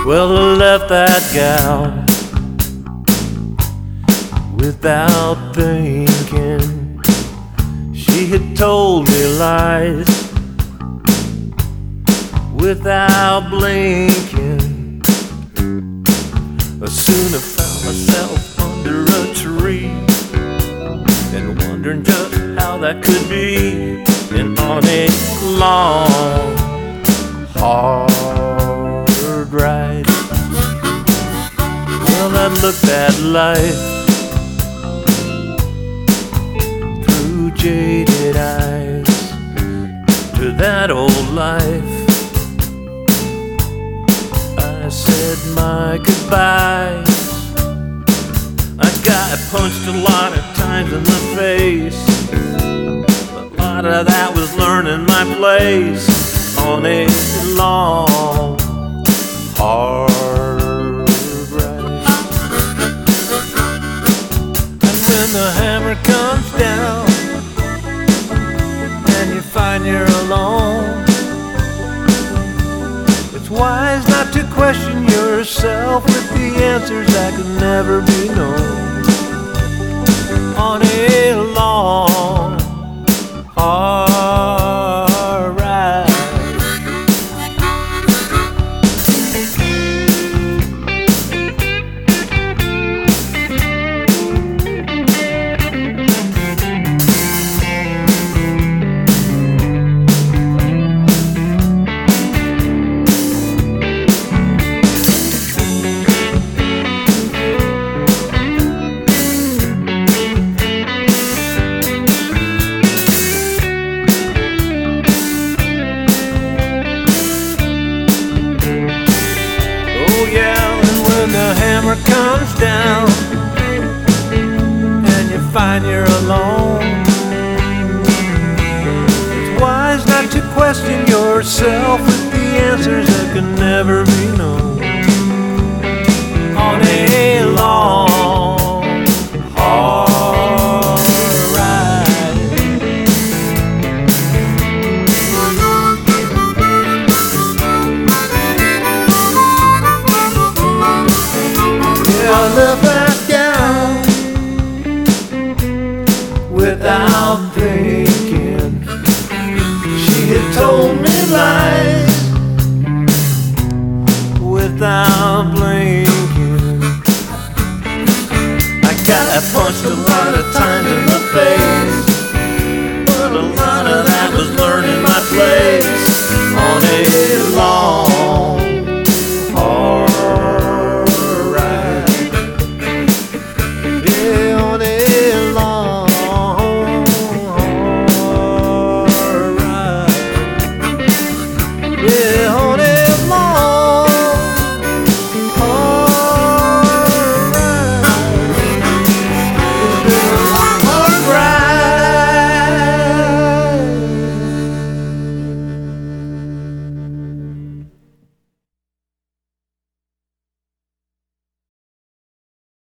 Well, I left that gal without thinking. She had told me lies without blinking. Soon I found myself under a tree and wondering just how that could be. And on a long, hard ride, well, I looked at life through jaded eyes, to that old life I said my goodbyes. I got punched a lot of times in the face. A lot of that was learning my place on a long, hard ride. And when the hammer comes down and you find you're alone, it's wise not to question yourself with the answers that can never be known. On a long, hard ride. When the hammer comes down and you find you're alone, it's wise not to question yourself with the answers that can never be known. On a long, hard ride. I left that down without thinking. She had told me lies without blinking. I got punched a lot of times in the face, but a lot of that was learning my place.